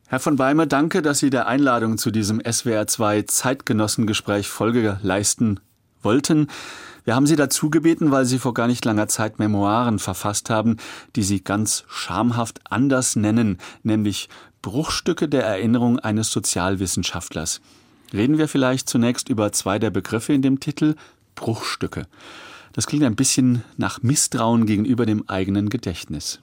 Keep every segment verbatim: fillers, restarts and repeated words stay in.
Herr von Beime, danke, dass Sie der Einladung zu diesem S W R zwei Zeitgenossengespräch Folge leisten wollten. Wir haben Sie dazu gebeten, weil Sie vor gar nicht langer Zeit Memoiren verfasst haben, die Sie ganz schamhaft anders nennen, nämlich Bruchstücke der Erinnerung eines Sozialwissenschaftlers. Reden wir vielleicht zunächst über zwei der Begriffe in dem Titel, Bruchstücke. Das klingt ein bisschen nach Misstrauen gegenüber dem eigenen Gedächtnis.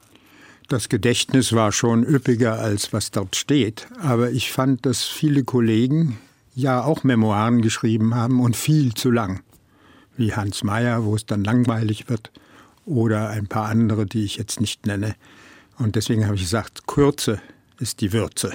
Das Gedächtnis war schon üppiger, als was dort steht. Aber ich fand, dass viele Kollegen ja auch Memoiren geschrieben haben und viel zu lang. Wie Hans Mayer, wo es dann langweilig wird. Oder ein paar andere, die ich jetzt nicht nenne. Und deswegen habe ich gesagt, Kürze ist die Würze.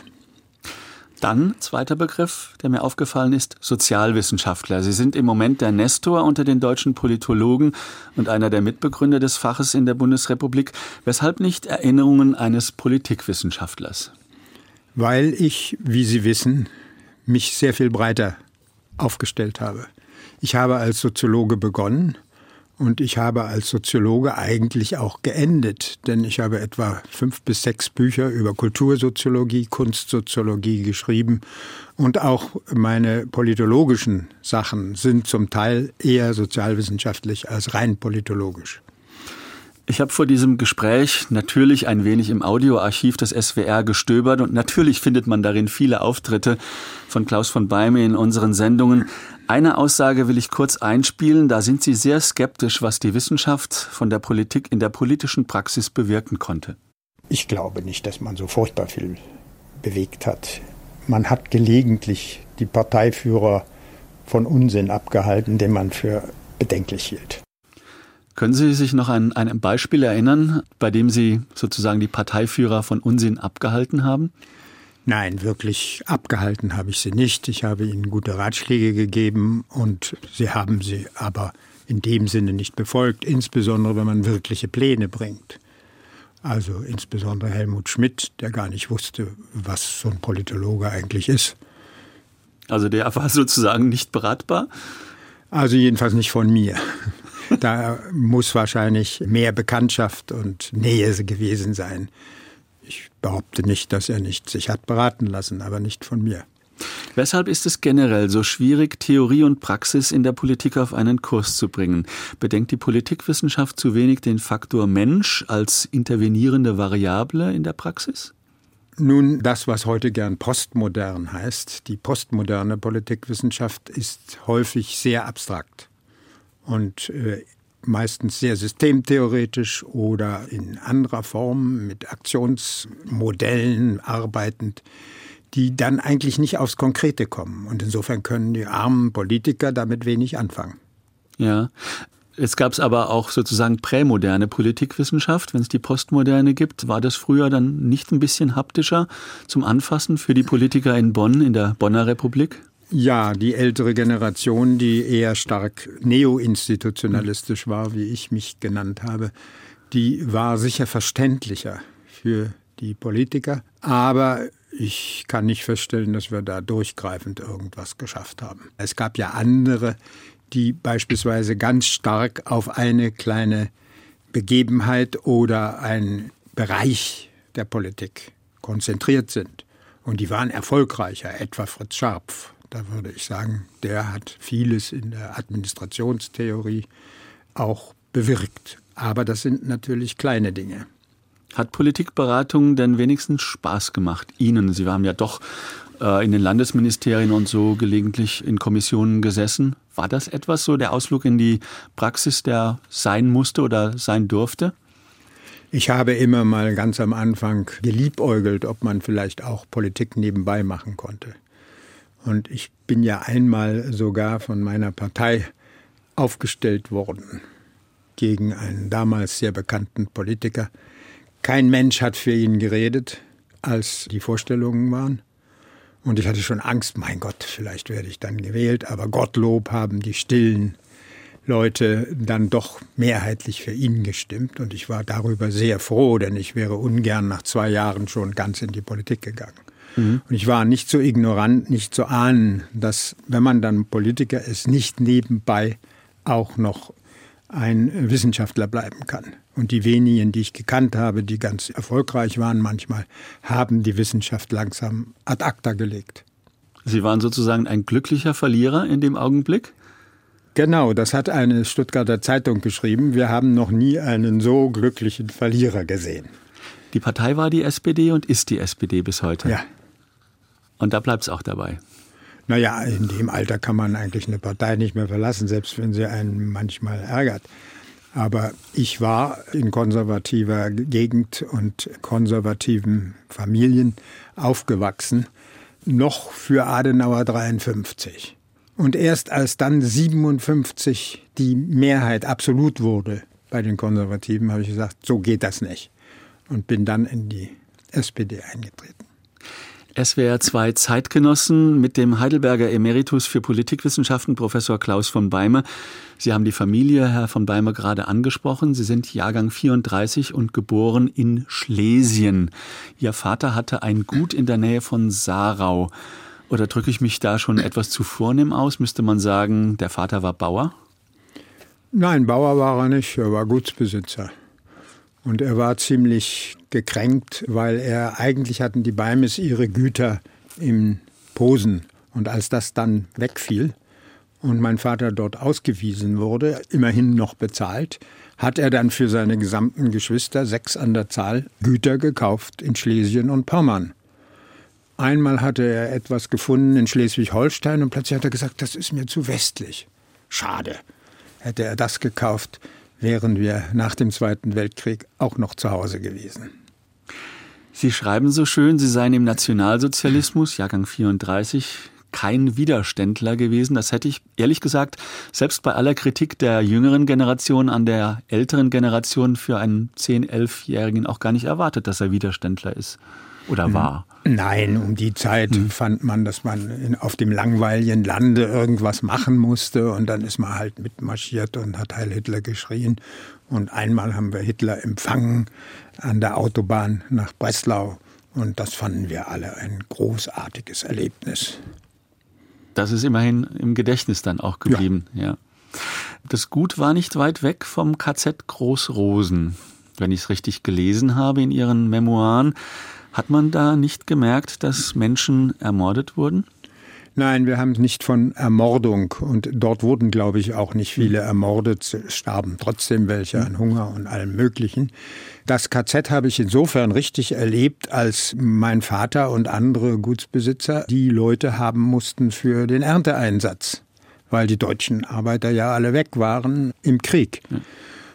Dann, zweiter Begriff, der mir aufgefallen ist, Sozialwissenschaftler. Sie sind im Moment der Nestor unter den deutschen Politologen und einer der Mitbegründer des Faches in der Bundesrepublik. Weshalb nicht Erinnerungen eines Politikwissenschaftlers? Weil ich, wie Sie wissen, mich sehr viel breiter aufgestellt habe. Ich habe als Soziologe begonnen. Und ich habe als Soziologe eigentlich auch geendet, denn ich habe etwa fünf bis sechs Bücher über Kultursoziologie, Kunstsoziologie geschrieben. Und auch meine politologischen Sachen sind zum Teil eher sozialwissenschaftlich als rein politologisch. Ich habe vor diesem Gespräch natürlich ein wenig im Audioarchiv des S W R gestöbert und natürlich findet man darin viele Auftritte von Klaus von Beime in unseren Sendungen. Eine Aussage will ich kurz einspielen, da sind Sie sehr skeptisch, was die Wissenschaft von der Politik in der politischen Praxis bewirken konnte. Ich glaube nicht, dass man so furchtbar viel bewegt hat. Man hat gelegentlich die Parteiführer von Unsinn abgehalten, den man für bedenklich hielt. Können Sie sich noch an ein Beispiel erinnern, bei dem Sie sozusagen die Parteiführer von Unsinn abgehalten haben? Nein, wirklich abgehalten habe ich sie nicht. Ich habe ihnen gute Ratschläge gegeben und sie haben sie aber in dem Sinne nicht befolgt, insbesondere wenn man wirkliche Pläne bringt. Also insbesondere Helmut Schmidt, der gar nicht wusste, was so ein Politologe eigentlich ist. Also der war sozusagen nicht beratbar? Also jedenfalls nicht von mir. Da muss wahrscheinlich mehr Bekanntschaft und Nähe gewesen sein. Ich behaupte nicht, dass er nicht sich hat beraten lassen, aber nicht von mir. Weshalb ist es generell so schwierig, Theorie und Praxis in der Politik auf einen Kurs zu bringen? Bedenkt die Politikwissenschaft zu wenig den Faktor Mensch als intervenierende Variable in der Praxis? Nun, das, was heute gern postmodern heißt, die postmoderne Politikwissenschaft ist häufig sehr abstrakt und äh, meistens sehr systemtheoretisch oder in anderer Form mit Aktionsmodellen arbeitend, die dann eigentlich nicht aufs Konkrete kommen. Und insofern können die armen Politiker damit wenig anfangen. Ja, jetzt gab es aber auch sozusagen prämoderne Politikwissenschaft. Wenn es die Postmoderne gibt, war das früher dann nicht ein bisschen haptischer zum Anfassen für die Politiker in Bonn, in der Bonner Republik? Ja, die ältere Generation, die eher stark neoinstitutionalistisch war, wie ich mich genannt habe, die war sicher verständlicher für die Politiker. Aber ich kann nicht feststellen, dass wir da durchgreifend irgendwas geschafft haben. Es gab ja andere, die beispielsweise ganz stark auf eine kleine Begebenheit oder einen Bereich der Politik konzentriert sind. Und die waren erfolgreicher, etwa Fritz Scharpf. Da würde ich sagen, der hat vieles in der Administrationstheorie auch bewirkt. Aber das sind natürlich kleine Dinge. Hat Politikberatung denn wenigstens Spaß gemacht Ihnen? Sie haben ja doch äh, in den Landesministerien und so gelegentlich in Kommissionen gesessen. War das etwas so, der Ausflug in die Praxis, der sein musste oder sein durfte? Ich habe immer mal ganz am Anfang geliebäugelt, ob man vielleicht auch Politik nebenbei machen konnte. Und ich bin ja einmal sogar von meiner Partei aufgestellt worden gegen einen damals sehr bekannten Politiker. Kein Mensch hat für ihn geredet, als die Vorstellungen waren. Und ich hatte schon Angst, mein Gott, vielleicht werde ich dann gewählt. Aber Gottlob haben die stillen Leute dann doch mehrheitlich für ihn gestimmt. Und ich war darüber sehr froh, denn ich wäre ungern nach zwei Jahren schon ganz in die Politik gegangen. Mhm. Und ich war nicht so ignorant, nicht zu ahnen, dass, wenn man dann Politiker ist, nicht nebenbei auch noch ein Wissenschaftler bleiben kann. Und die wenigen, die ich gekannt habe, die ganz erfolgreich waren manchmal, haben die Wissenschaft langsam ad acta gelegt. Sie waren sozusagen ein glücklicher Verlierer in dem Augenblick? Genau, das hat eine Stuttgarter Zeitung geschrieben. Wir haben noch nie einen so glücklichen Verlierer gesehen. Die Partei war die S P D und ist die S P D bis heute. Ja. Und da bleibt es auch dabei. Naja, in dem Alter kann man eigentlich eine Partei nicht mehr verlassen, selbst wenn sie einen manchmal ärgert. Aber ich war in konservativer Gegend und konservativen Familien aufgewachsen, noch für Adenauer dreiundfünfzig. Und erst als dann siebenundfünfzig die Mehrheit absolut wurde bei den Konservativen, habe ich gesagt, so geht das nicht. Und bin dann in die S P D eingetreten. S W R zwei Zeitgenossen mit dem Heidelberger Emeritus für Politikwissenschaften, Professor Klaus von Beime. Sie haben die Familie, Herr von Beime, gerade angesprochen. Sie sind Jahrgang vierunddreißig und geboren in Schlesien. Ihr Vater hatte ein Gut in der Nähe von Saarau. Oder drücke ich mich da schon etwas zu vornehm aus? Müsste man sagen, der Vater war Bauer? Nein, Bauer war er nicht. Er war Gutsbesitzer. Und er war ziemlich gekränkt, weil er eigentlich hatten die Beimes ihre Güter in Posen. Und als das dann wegfiel und mein Vater dort ausgewiesen wurde, immerhin noch bezahlt, hat er dann für seine gesamten Geschwister, sechs an der Zahl, Güter gekauft in Schlesien und Pommern. Einmal hatte er etwas gefunden in Schleswig-Holstein und plötzlich hat er gesagt, das ist mir zu westlich. Schade. Hätte er das gekauft, wären wir nach dem Zweiten Weltkrieg auch noch zu Hause gewesen. Sie schreiben so schön, Sie seien im Nationalsozialismus, Jahrgang vierunddreißig, kein Widerständler gewesen. Das hätte ich, ehrlich gesagt, selbst bei aller Kritik der jüngeren Generation an der älteren Generation für einen zehn-, elfjährigen auch gar nicht erwartet, dass er Widerständler ist oder war. Nein, um die Zeit hm. fand man, dass man in, auf dem langweiligen Lande irgendwas machen musste und dann ist man halt mitmarschiert und hat Heil Hitler geschrien. Und einmal haben wir Hitler empfangen an der Autobahn nach Breslau und das fanden wir alle ein großartiges Erlebnis. Das ist immerhin im Gedächtnis dann auch geblieben. Ja. Ja. Das Gut war nicht weit weg vom K Z Großrosen, wenn ich es richtig gelesen habe in Ihren Memoiren. Hat man da nicht gemerkt, dass Menschen ermordet wurden? Nein, wir haben nicht von Ermordung und dort wurden, glaube ich, auch nicht viele ermordet, starben trotzdem welche an Hunger und allem Möglichen. Das K Z habe ich insofern richtig erlebt, als mein Vater und andere Gutsbesitzer die Leute haben mussten für den Ernteeinsatz, weil die deutschen Arbeiter ja alle weg waren im Krieg. Ja.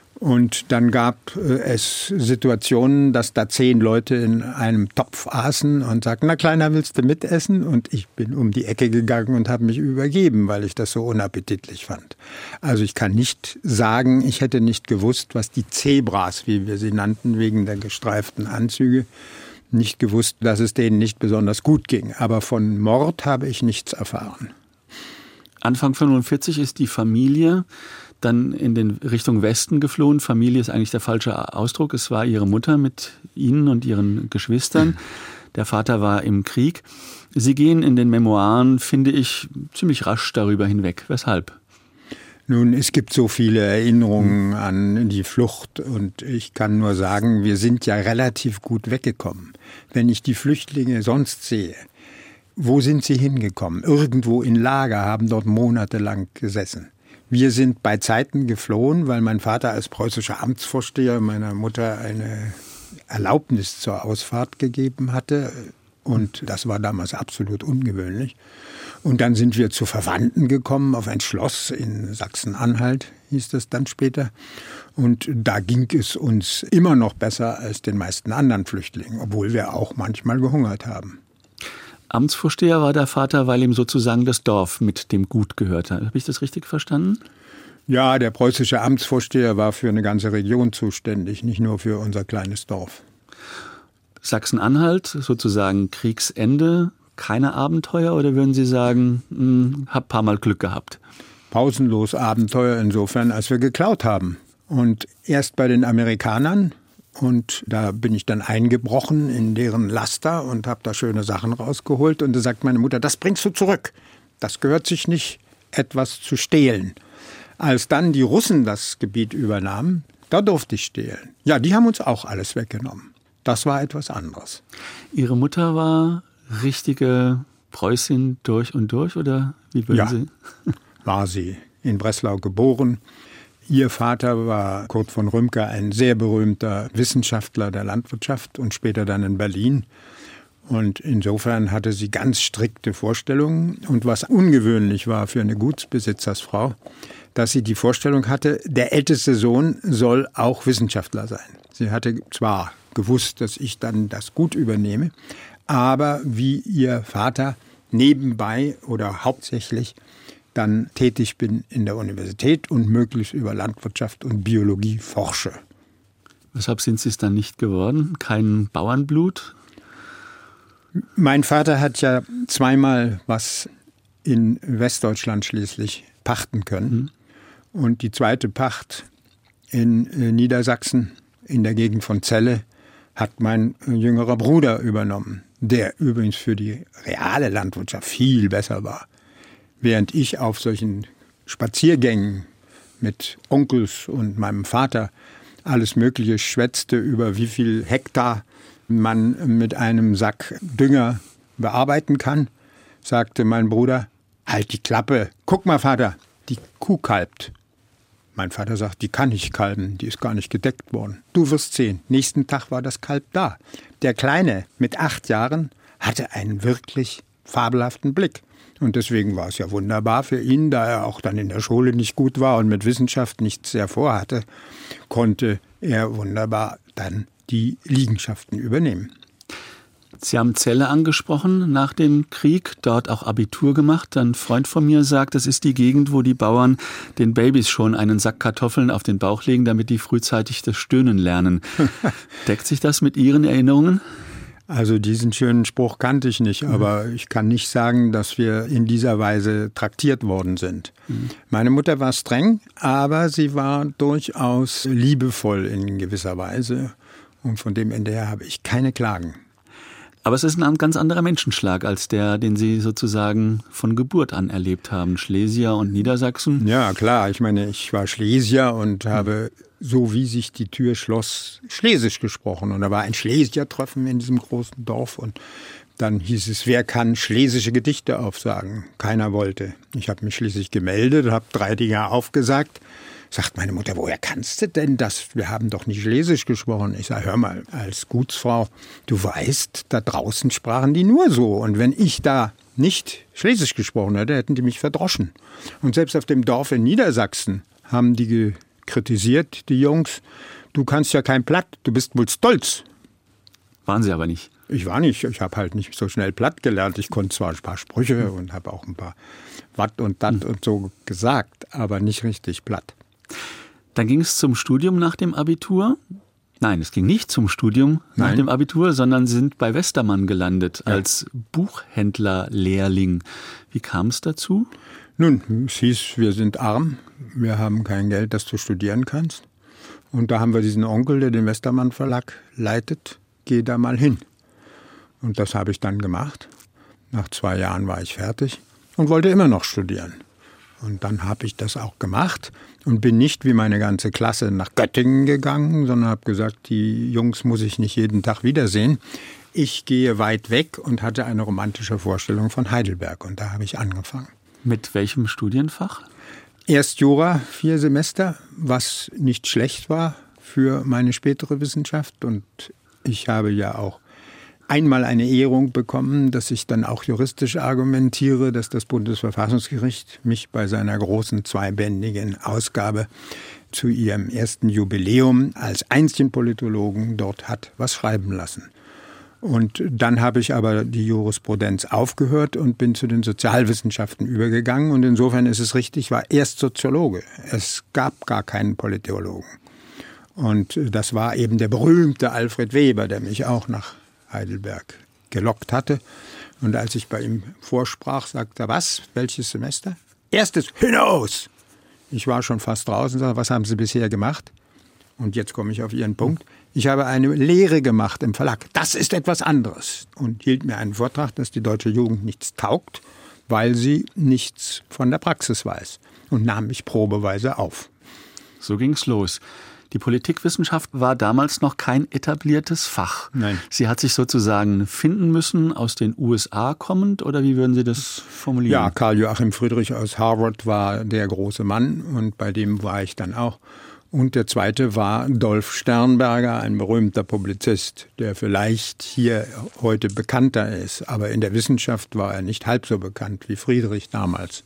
Und dann gab es Situationen, dass da zehn Leute in einem Topf aßen und sagten, na Kleiner, willst du mitessen? Und ich bin um die Ecke gegangen und habe mich übergeben, weil ich das so unappetitlich fand. Also ich kann nicht sagen, ich hätte nicht gewusst, was die Zebras, wie wir sie nannten, wegen der gestreiften Anzüge, nicht gewusst, dass es denen nicht besonders gut ging. Aber von Mord habe ich nichts erfahren. Anfang fünfundvierzig ist die Familie dann in den Richtung Westen geflohen. Familie ist eigentlich der falsche Ausdruck. Es war ihre Mutter mit ihnen und ihren Geschwistern. Der Vater war im Krieg. Sie gehen in den Memoiren, finde ich, ziemlich rasch darüber hinweg. Weshalb? Nun, es gibt so viele Erinnerungen an die Flucht und ich kann nur sagen, wir sind ja relativ gut weggekommen. Wenn ich die Flüchtlinge sonst sehe, wo sind sie hingekommen? Irgendwo in Lager, haben dort monatelang gesessen. Wir sind bei Zeiten geflohen, weil mein Vater als preußischer Amtsvorsteher meiner Mutter eine Erlaubnis zur Ausfahrt gegeben hatte. Und das war damals absolut ungewöhnlich. Und dann sind wir zu Verwandten gekommen, auf ein Schloss in Sachsen-Anhalt, hieß das dann später. Und da ging es uns immer noch besser als den meisten anderen Flüchtlingen, obwohl wir auch manchmal gehungert haben. Amtsvorsteher war der Vater, weil ihm sozusagen das Dorf mit dem Gut gehörte. Habe ich das richtig verstanden? Ja, der preußische Amtsvorsteher war für eine ganze Region zuständig, nicht nur für unser kleines Dorf. Sachsen-Anhalt, sozusagen Kriegsende, keine Abenteuer oder würden Sie sagen, mh, hab ein paar Mal Glück gehabt? Pausenlos Abenteuer insofern, als wir geklaut haben. Und erst bei den Amerikanern. Und da bin ich dann eingebrochen in deren Laster und habe da schöne Sachen rausgeholt. Und da sagt meine Mutter, das bringst du zurück. Das gehört sich nicht, etwas zu stehlen. Als dann die Russen das Gebiet übernahmen, da durfte ich stehlen. Ja, die haben uns auch alles weggenommen. Das war etwas anderes. Ihre Mutter war richtige Preußin durch und durch, oder wie würden ja, Sie? War sie. In Breslau geboren. Ihr Vater war Kurt von Rümker, ein sehr berühmter Wissenschaftler der Landwirtschaft und später dann in Berlin. Und insofern hatte sie ganz strikte Vorstellungen. Und was ungewöhnlich war für eine Gutsbesitzersfrau, dass sie die Vorstellung hatte, der älteste Sohn soll auch Wissenschaftler sein. Sie hatte zwar gewusst, dass ich dann das Gut übernehme, aber wie ihr Vater nebenbei oder hauptsächlich dann tätig bin in der Universität und möglichst über Landwirtschaft und Biologie forsche. Weshalb sind Sie es dann nicht geworden? Kein Bauernblut? Mein Vater hat ja zweimal was in Westdeutschland schließlich pachten können. Mhm. Und die zweite Pacht in Niedersachsen, in der Gegend von Celle, hat mein jüngerer Bruder übernommen, der übrigens für die reale Landwirtschaft viel besser war. Während ich auf solchen Spaziergängen mit Onkels und meinem Vater alles Mögliche schwätzte über wie viel Hektar man mit einem Sack Dünger bearbeiten kann, sagte mein Bruder, halt die Klappe, guck mal Vater, die Kuh kalbt. Mein Vater sagt, die kann nicht kalben, die ist gar nicht gedeckt worden. Du wirst sehen, nächsten Tag war das Kalb da. Der Kleine mit acht Jahren hatte einen wirklich fabelhaften Blick. Und deswegen war es ja wunderbar für ihn, da er auch dann in der Schule nicht gut war und mit Wissenschaft nichts sehr vorhatte, konnte er wunderbar dann die Liegenschaften übernehmen. Sie haben Celle angesprochen, nach dem Krieg, dort auch Abitur gemacht. Ein Freund von mir sagt, das ist die Gegend, wo die Bauern den Babys schon einen Sack Kartoffeln auf den Bauch legen, damit die frühzeitig das Stöhnen lernen. Deckt sich das mit Ihren Erinnerungen? Also diesen schönen Spruch kannte ich nicht, aber mhm. ich kann nicht sagen, dass wir in dieser Weise traktiert worden sind. Mhm. Meine Mutter war streng, aber sie war durchaus liebevoll in gewisser Weise. Und von dem Ende her habe ich keine Klagen. Aber es ist ein ganz anderer Menschenschlag als der, den Sie sozusagen von Geburt an erlebt haben. Schlesier und Niedersachsen. Ja, klar. Ich meine, ich war Schlesier und habe, so wie sich die Tür schloss, Schlesisch gesprochen. Und da war ein Schlesiertreffen in diesem großen Dorf. Und dann hieß es, wer kann schlesische Gedichte aufsagen? Keiner wollte. Ich habe mich schließlich gemeldet, habe drei Dinger aufgesagt. Sagt meine Mutter, woher kannst du denn das? Wir haben doch nicht Schlesisch gesprochen. Ich sage, hör mal, als Gutsfrau, du weißt, da draußen sprachen die nur so. Und wenn ich da nicht Schlesisch gesprochen hätte, hätten die mich verdroschen. Und selbst auf dem Dorf in Niedersachsen haben die kritisiert, die Jungs, du kannst ja kein Platt, du bist wohl stolz. Waren Sie aber nicht. Ich war nicht, ich habe halt nicht so schnell Platt gelernt. Ich konnte zwar ein paar Sprüche und habe auch ein paar Watt und Dat und so gesagt, aber nicht richtig Platt. Dann ging es zum Studium nach dem Abitur. Nein, es ging nicht zum Studium nach Nein. dem Abitur, sondern Sie sind bei Westermann gelandet ja. als Buchhändlerlehrling. Wie kam es dazu? Nun, es hieß, wir sind arm, wir haben kein Geld, dass du studieren kannst. Und da haben wir diesen Onkel, der den Westermann Verlag leitet, geh da mal hin. Und das habe ich dann gemacht. Nach zwei Jahren war ich fertig und wollte immer noch studieren. Und dann habe ich das auch gemacht und bin nicht wie meine ganze Klasse nach Göttingen gegangen, sondern habe gesagt, die Jungs muss ich nicht jeden Tag wiedersehen. Ich gehe weit weg und hatte eine romantische Vorstellung von Heidelberg und da habe ich angefangen. Mit welchem Studienfach? Erst Jura, vier Semester, was nicht schlecht war für meine spätere Wissenschaft. Und ich habe ja auch einmal eine Ehrung bekommen, dass ich dann auch juristisch argumentiere, dass das Bundesverfassungsgericht mich bei seiner großen zweibändigen Ausgabe zu ihrem ersten Jubiläum als einzigen Politologen dort hat was schreiben lassen. Und dann habe ich aber die Jurisprudenz aufgehört und bin zu den Sozialwissenschaften übergegangen. Und insofern ist es richtig, ich war erst Soziologe. Es gab gar keinen Politologen. Und das war eben der berühmte Alfred Weber, der mich auch nach Heidelberg gelockt hatte. Und als ich bei ihm vorsprach, sagte er, was? Welches Semester? Erstes, hinaus! Ich war schon fast draußen und sagte, was haben Sie bisher gemacht? Und jetzt komme ich auf Ihren Punkt. Ich habe eine Lehre gemacht im Verlag. Das ist etwas anderes. Und hielt mir einen Vortrag, dass die deutsche Jugend nichts taugt, weil sie nichts von der Praxis weiß und nahm mich probeweise auf. So ging's los. Die Politikwissenschaft war damals noch kein etabliertes Fach. Nein. Sie hat sich sozusagen finden müssen, aus den U S A kommend, oder wie würden Sie das formulieren? Ja, Karl Joachim Friedrich aus Harvard war der große Mann und bei dem war ich dann auch. Und der zweite war Dolf Sternberger, ein berühmter Publizist, der vielleicht hier heute bekannter ist. Aber in der Wissenschaft war er nicht halb so bekannt wie Friedrich damals.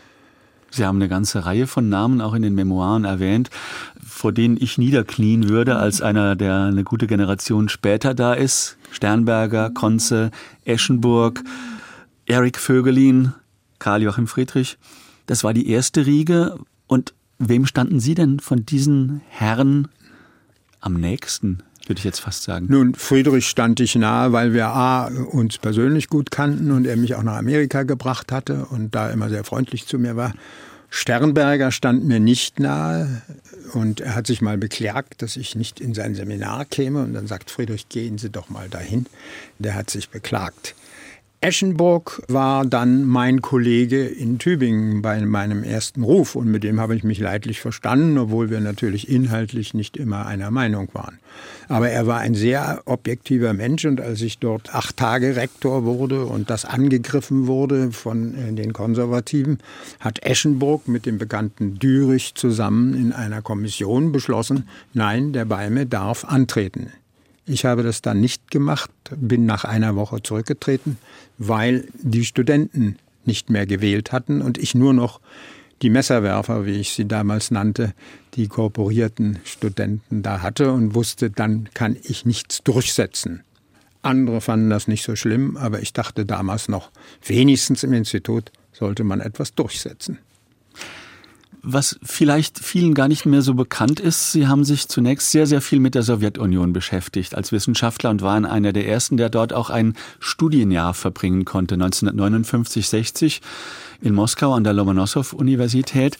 Sie haben eine ganze Reihe von Namen auch in den Memoiren erwähnt, vor denen ich niederknien würde, als einer, der eine gute Generation später da ist. Sternberger, Conze, Eschenburg, Erik Voegelin, Karl Joachim Friedrich. Das war die erste Riege. Und wem standen Sie denn von diesen Herren am nächsten, würde ich jetzt fast sagen? Nun, Friedrich stand ich nahe, weil wir A, uns persönlich gut kannten und er mich auch nach Amerika gebracht hatte und da immer sehr freundlich zu mir war. Sternberger stand mir nicht nahe und er hat sich mal beklagt, dass ich nicht in sein Seminar käme. Und dann sagt Friedrich, gehen Sie doch mal dahin. Der hat sich beklagt. Eschenburg war dann mein Kollege in Tübingen bei meinem ersten Ruf und mit dem habe ich mich leidlich verstanden, obwohl wir natürlich inhaltlich nicht immer einer Meinung waren. Aber er war ein sehr objektiver Mensch und als ich dort acht Tage Rektor wurde und das angegriffen wurde von den Konservativen, hat Eschenburg mit dem bekannten Dürich zusammen in einer Kommission beschlossen, nein, der Balme darf antreten. Ich habe das dann nicht gemacht, bin nach einer Woche zurückgetreten, weil die Studenten nicht mehr gewählt hatten und ich nur noch die Messerwerfer, wie ich sie damals nannte, die korporierten Studenten da hatte und wusste, dann kann ich nichts durchsetzen. Andere fanden das nicht so schlimm, aber ich dachte damals noch, wenigstens im Institut sollte man etwas durchsetzen. Was vielleicht vielen gar nicht mehr so bekannt ist, Sie haben sich zunächst sehr, sehr viel mit der Sowjetunion beschäftigt als Wissenschaftler und waren einer der ersten, der dort auch ein Studienjahr verbringen konnte, neunzehnhundertneunundfünfzig sechzig in Moskau an der Lomonossow-Universität.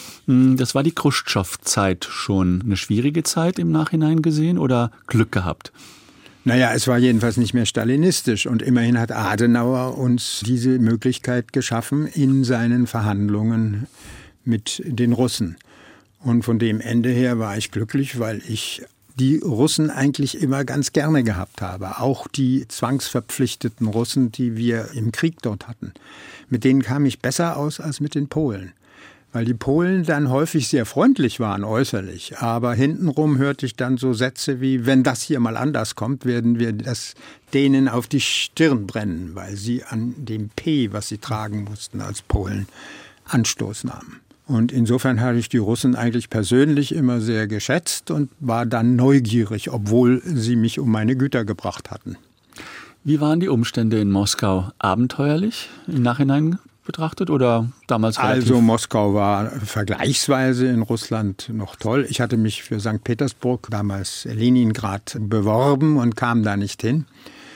Das war die Chruschtschow-Zeit schon. Eine schwierige Zeit im Nachhinein gesehen oder Glück gehabt? Naja, es war jedenfalls nicht mehr stalinistisch und immerhin hat Adenauer uns diese Möglichkeit geschaffen in seinen Verhandlungen mit den Russen. Und von dem Ende her war ich glücklich, weil ich die Russen eigentlich immer ganz gerne gehabt habe. Auch die zwangsverpflichteten Russen, die wir im Krieg dort hatten. Mit denen kam ich besser aus als mit den Polen. Weil die Polen dann häufig sehr freundlich waren äußerlich. Aber hintenrum hörte ich dann so Sätze wie, wenn das hier mal anders kommt, werden wir das denen auf die Stirn brennen, weil sie an dem P, was sie tragen mussten als Polen, Anstoß nahmen. Und insofern hatte ich die Russen eigentlich persönlich immer sehr geschätzt und war dann neugierig, obwohl sie mich um meine Güter gebracht hatten. Wie waren die Umstände in Moskau? Abenteuerlich im Nachhinein betrachtet oder damals relativ? Also Moskau war vergleichsweise in Russland noch toll. Ich hatte mich für Sankt Petersburg, damals Leningrad, beworben und kam da nicht hin.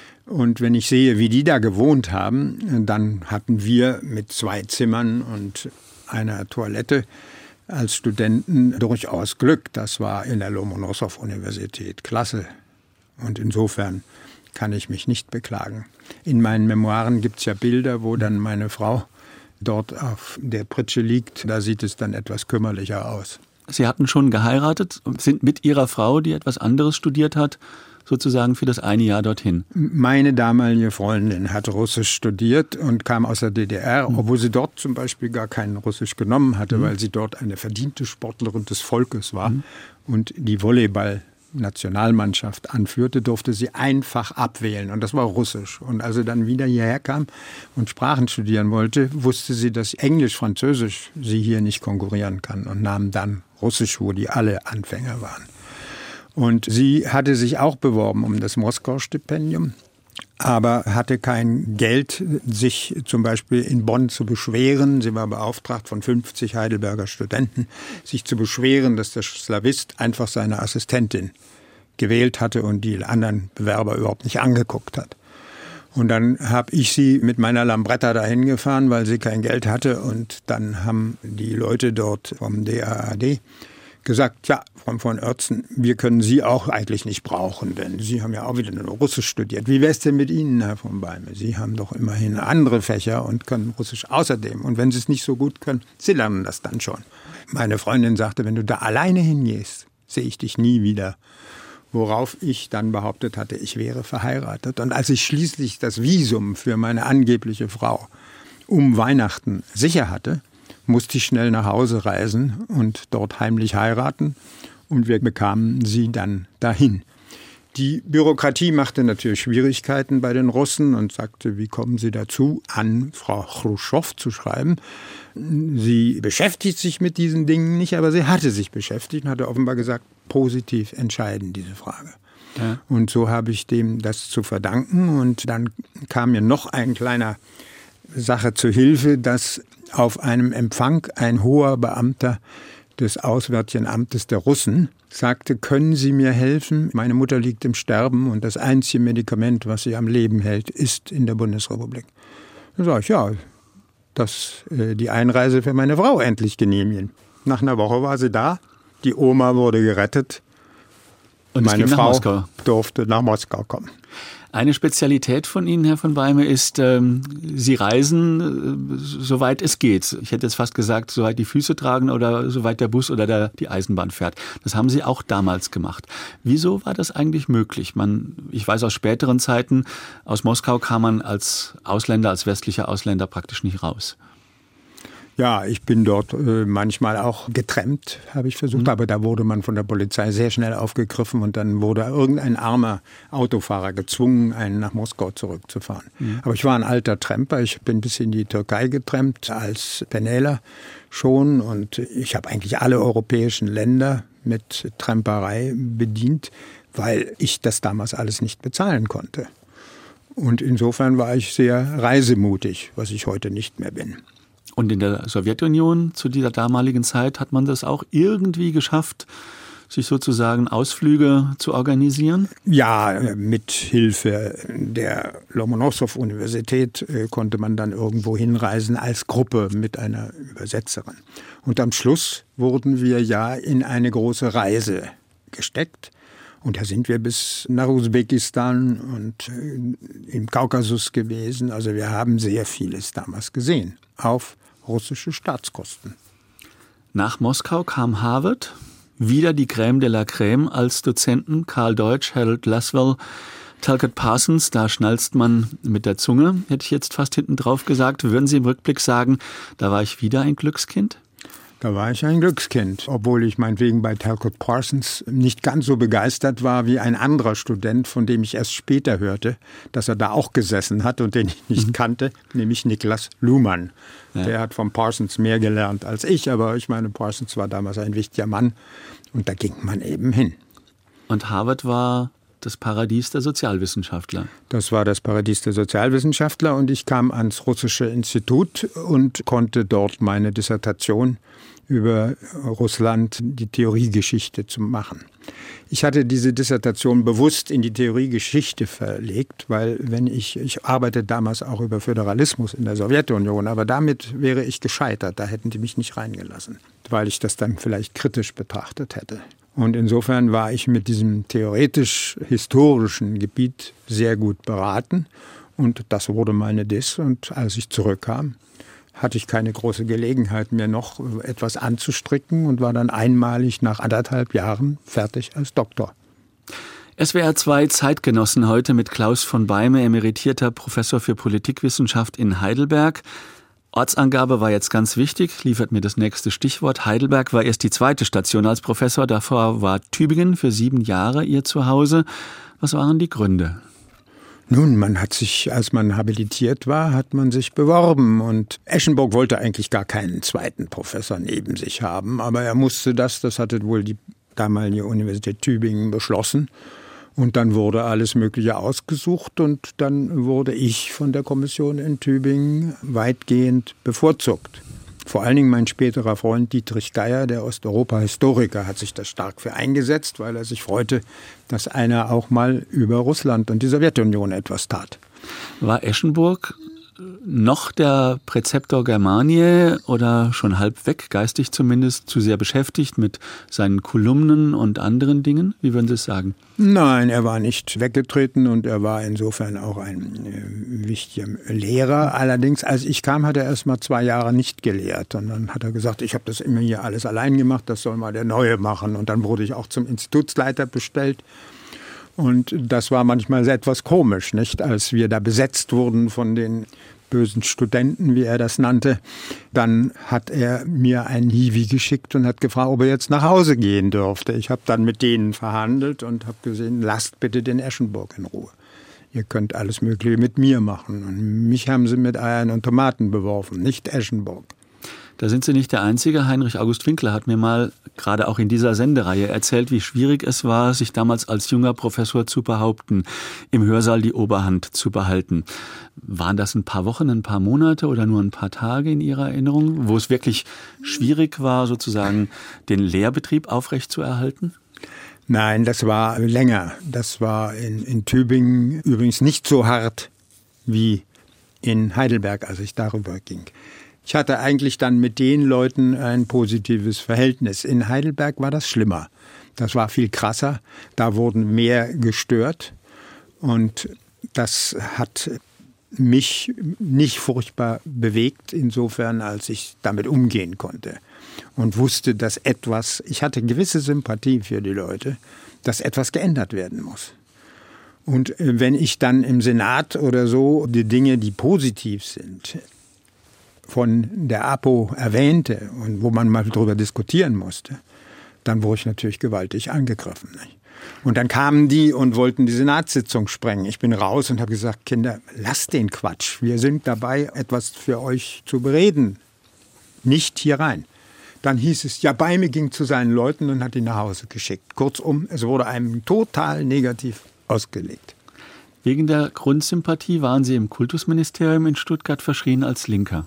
Und wenn ich sehe, wie die da gewohnt haben, dann hatten wir mit zwei Zimmern und einer Toilette als Studenten durchaus Glück. Das war in der Lomonossow-Universität klasse. Und insofern kann ich mich nicht beklagen. In meinen Memoiren gibt es ja Bilder, wo dann meine Frau dort auf der Pritsche liegt. Da sieht es dann etwas kümmerlicher aus. Sie hatten schon geheiratet und sind mit Ihrer Frau, die etwas anderes studiert hat, sozusagen für das eine Jahr dorthin? Meine damalige Freundin hat Russisch studiert und kam aus der D D R, mhm. obwohl sie dort zum Beispiel gar kein Russisch genommen hatte, mhm. weil sie dort eine verdiente Sportlerin des Volkes war mhm. und die Volleyball-Nationalmannschaft anführte, durfte sie einfach abwählen und das war Russisch. Und als sie dann wieder hierher kam und Sprachen studieren wollte, wusste sie, dass Englisch, Französisch sie hier nicht konkurrieren kann und nahm dann Russisch, wo die alle Anfänger waren. Und sie hatte sich auch beworben um das Moskau-Stipendium, aber hatte kein Geld, sich zum Beispiel in Bonn zu beschweren. Sie war beauftragt von fünfzig Heidelberger Studenten, sich zu beschweren, dass der Slawist einfach seine Assistentin gewählt hatte und die anderen Bewerber überhaupt nicht angeguckt hat. Und dann habe ich sie mit meiner Lambretta dahin gefahren, weil sie kein Geld hatte. Und dann haben die Leute dort vom D A A D gesagt, ja, Frau von Oertzen, wir können Sie auch eigentlich nicht brauchen, denn Sie haben ja auch wieder nur Russisch studiert. Wie wäre es denn mit Ihnen, Herr von Beime? Sie haben doch immerhin andere Fächer und können Russisch außerdem. Und wenn Sie es nicht so gut können, Sie lernen das dann schon. Meine Freundin sagte, wenn du da alleine hingehst, sehe ich dich nie wieder. Worauf ich dann behauptet hatte, ich wäre verheiratet. Und als ich schließlich das Visum für meine angebliche Frau um Weihnachten sicher hatte, musste ich schnell nach Hause reisen und dort heimlich heiraten. Und wir bekamen sie dann dahin. Die Bürokratie machte natürlich Schwierigkeiten bei den Russen und sagte, wie kommen Sie dazu, an Frau Chruschtschow zu schreiben? Sie beschäftigt sich mit diesen Dingen nicht, aber sie hatte sich beschäftigt und hatte offenbar gesagt, positiv entscheiden diese Frage. Ja. Und so habe ich dem das zu verdanken. Und dann kam mir noch ein kleiner Sache zu Hilfe, dass auf einem Empfang ein hoher Beamter des Auswärtigen Amtes der Russen sagte, können Sie mir helfen? Meine Mutter liegt im Sterben und das einzige Medikament, was sie am Leben hält, ist in der Bundesrepublik. Dann sage ich, ja, dass äh, die Einreise für meine Frau endlich genehmigen. Nach einer Woche war sie da, die Oma wurde gerettet und meine Frau durfte nach Moskau kommen. Eine Spezialität von Ihnen, Herr von Beime, ist, ähm, Sie reisen, äh, soweit es geht. Ich hätte jetzt fast gesagt, soweit die Füße tragen oder soweit der Bus oder der, die Eisenbahn fährt. Das haben Sie auch damals gemacht. Wieso war das eigentlich möglich? Man, ich weiß aus späteren Zeiten, aus Moskau kam man als Ausländer, als westlicher Ausländer praktisch nicht raus. Ja, ich bin dort äh, manchmal auch getrennt, habe ich versucht, mhm. aber da wurde man von der Polizei sehr schnell aufgegriffen und dann wurde irgendein armer Autofahrer gezwungen, einen nach Moskau zurückzufahren. Mhm. Aber ich war ein alter Tramper, ich bin bis in die Türkei getrampt als Penäler schon und ich habe eigentlich alle europäischen Länder mit Tramperei bedient, weil ich das damals alles nicht bezahlen konnte. Und insofern war ich sehr reisemutig, was ich heute nicht mehr bin. Und in der Sowjetunion zu dieser damaligen Zeit hat man das auch irgendwie geschafft, sich sozusagen Ausflüge zu organisieren? Ja, mit Hilfe der Lomonossow-Universität konnte man dann irgendwo hinreisen als Gruppe mit einer Übersetzerin. Und am Schluss wurden wir ja in eine große Reise gesteckt. Und da sind wir bis nach Usbekistan und im Kaukasus gewesen. Also wir haben sehr vieles damals gesehen auf russische Staatskosten. Nach Moskau kam Harvard, wieder die Crème de la Crème als Dozenten, Karl Deutsch, Harold Laswell, Talcott Parsons, da schnalzt man mit der Zunge, hätte ich jetzt fast hinten drauf gesagt. Würden Sie im Rückblick sagen, da war ich wieder ein Glückskind? Da war ich ein Glückskind, obwohl ich meinetwegen bei Talcott Parsons nicht ganz so begeistert war wie ein anderer Student, von dem ich erst später hörte, dass er da auch gesessen hat und den ich nicht mhm. kannte, nämlich Niklas Luhmann. Ja. Der hat von Parsons mehr gelernt als ich, aber ich meine, Parsons war damals ein wichtiger Mann und da ging man eben hin. Und Harvard war das Paradies der Sozialwissenschaftler. Das war das Paradies der Sozialwissenschaftler und ich kam ans Russische Institut und konnte dort meine Dissertation über Russland, die Theoriegeschichte zu machen. Ich hatte diese Dissertation bewusst in die Theoriegeschichte verlegt, weil wenn ich, ich arbeite damals auch über Föderalismus in der Sowjetunion, aber damit wäre ich gescheitert, da hätten die mich nicht reingelassen, weil ich das dann vielleicht kritisch betrachtet hätte. Und insofern war ich mit diesem theoretisch-historischen Gebiet sehr gut beraten und das wurde meine Diss und als ich zurückkam, hatte ich keine große Gelegenheit mehr noch etwas anzustricken und war dann einmalig nach anderthalb Jahren fertig als Doktor. S W R zwei Zeitgenossen heute mit Klaus von Beime, emeritierter Professor für Politikwissenschaft in Heidelberg. Ortsangabe war jetzt ganz wichtig, liefert mir das nächste Stichwort. Heidelberg war erst die zweite Station als Professor, davor war Tübingen für sieben Jahre Ihr Zuhause. Was waren die Gründe? Nun, man hat sich, als man habilitiert war, hat man sich beworben und Eschenburg wollte eigentlich gar keinen zweiten Professor neben sich haben, aber er musste das, das hatte wohl die damalige Universität Tübingen beschlossen und dann wurde alles Mögliche ausgesucht und dann wurde ich von der Kommission in Tübingen weitgehend bevorzugt. Vor allen Dingen mein späterer Freund Dietrich Geier, der Osteuropa-Historiker, hat sich da stark für eingesetzt, weil er sich freute, dass einer auch mal über Russland und die Sowjetunion etwas tat. War Eschenburg noch der Präzeptor Germaniae oder schon halb weg, geistig zumindest, zu sehr beschäftigt mit seinen Kolumnen und anderen Dingen? Wie würden Sie es sagen? Nein, er war nicht weggetreten und er war insofern auch ein äh, wichtiger Lehrer. Allerdings, als ich kam, hat er erst mal zwei Jahre nicht gelehrt. Und dann hat er gesagt, ich habe das immer hier alles allein gemacht, das soll mal der Neue machen. Und dann wurde ich auch zum Institutsleiter bestellt. Und das war manchmal etwas komisch, nicht? Als wir da besetzt wurden von den bösen Studenten, wie er das nannte, dann hat er mir einen Hiwi geschickt und hat gefragt, ob er jetzt nach Hause gehen dürfte. Ich habe dann mit denen verhandelt und habe gesehen, lasst bitte den Eschenburg in Ruhe. Ihr könnt alles Mögliche mit mir machen. Und mich haben sie mit Eiern und Tomaten beworfen, nicht Eschenburg. Da sind Sie nicht der Einzige. Heinrich August Winkler hat mir mal, gerade auch in dieser Sendereihe, erzählt, wie schwierig es war, sich damals als junger Professor zu behaupten, im Hörsaal die Oberhand zu behalten. Waren das ein paar Wochen, ein paar Monate oder nur ein paar Tage in Ihrer Erinnerung, wo es wirklich schwierig war, sozusagen den Lehrbetrieb aufrechtzuerhalten? Nein, das war länger. Das war in, in Tübingen übrigens nicht so hart wie in Heidelberg, als ich darüber ging. Ich hatte eigentlich dann mit den Leuten ein positives Verhältnis. In Heidelberg war das schlimmer. Das war viel krasser. Da wurden mehr gestört. Und das hat mich nicht furchtbar bewegt, insofern, als ich damit umgehen konnte. Und wusste, dass etwas, ich hatte gewisse Sympathie für die Leute, dass etwas geändert werden muss. Und wenn ich dann im Senat oder so die Dinge, die positiv sind, von der APO erwähnte und wo man mal darüber diskutieren musste, dann wurde ich natürlich gewaltig angegriffen. Nicht? Und dann kamen die und wollten die Senatssitzung sprengen. Ich bin raus und habe gesagt, Kinder, lasst den Quatsch. Wir sind dabei, etwas für euch zu bereden. Nicht hier rein. Dann hieß es, ja, Beime ging zu seinen Leuten und hat ihn nach Hause geschickt. Kurzum, es wurde einem total negativ ausgelegt. Wegen der Grundsympathie waren Sie im Kultusministerium in Stuttgart verschrien als Linker.